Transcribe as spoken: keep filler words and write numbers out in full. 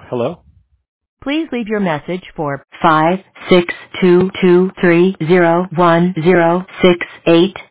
Hello? Please leave your message for five six two two three zero one zero six eight.